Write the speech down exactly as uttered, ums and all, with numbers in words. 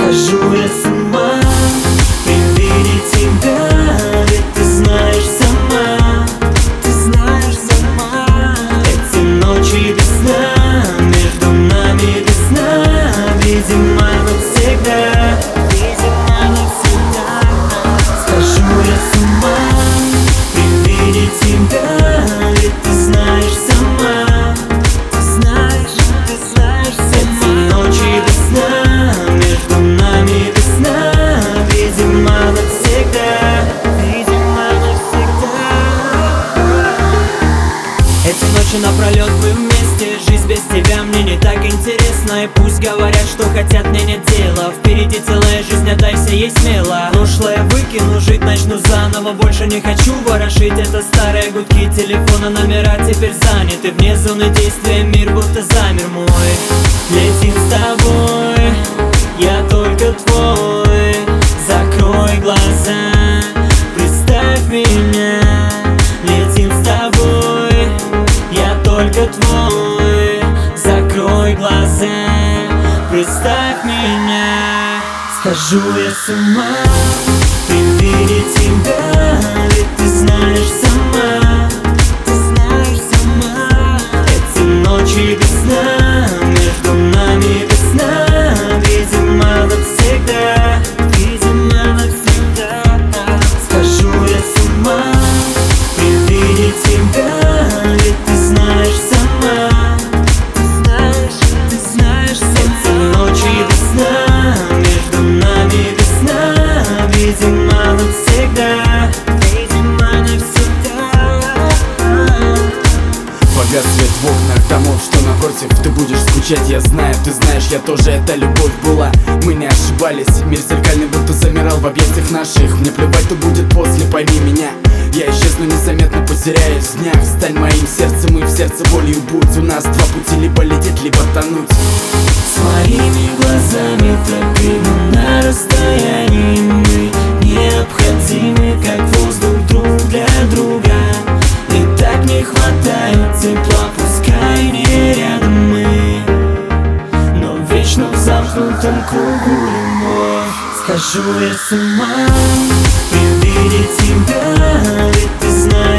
Схожу я с ума при виде тебя, ведь ты знаешь сама, ты знаешь сама. Эти ночи без сна, между нами весна, видимо навсегда, видимо навсегда. Схожу я с ума при виде тебя, ведь ты знаешь сама, ты знаешь, ты знаешь сама. Эти ночи без сна, между нами весна, видимо навсегда, видимо навсегда. Эти ночи напролет мы вместе, жизнь без тебя мне не так интересна. И пусть говорят, что хотят, мне нет дела. Впереди целая жизнь, отдайся ей смело. Прошлое выкину, жить начну заново. Больше не хочу ворошить это старые гудки телефона. Номера теперь заняты, вне зоны действия мир будто замер мой. Летим с тобой, я только твой. Закрой глаза, представь меня. Летим с тобой, я только твой. Закрой глаза, представь меня. Схожу я с ума при виде тебя, ведь ты знаешь сама, ты знаешь сама. Эти ночи без сна, между нами весна, видимо навсегда, видимо навсегда. Схожу я с ума при виде тебя, ведь ты знаешь сама, ты знаешь, ты знаешь сама. Эти ночи без сна, между нами весна, видимо навсегда, видимо навсегда. Погас свет в окнах домов, что напротив. Ты будешь скучать, я знаю, ты знаешь, я тоже, это любовь была. Мы не ошибались, мир зеркальный будто замирал в объятиях наших. Мне плевать, что будет после, пойми меня. Я исчезну незаметно, потеряюсь в днях. Стань моим сердцем и в сердце болью будь. У нас два пути, либо лететь, либо тонуть. Своими глазами тропы, но на расстоянии мы необходимы, как воздух друг для друга. И так не хватает тепла, пускай не рядом мы, но вечно в замкнутом кругу любовь. Схожу я с ума при виде тебя, ведь ты знаешь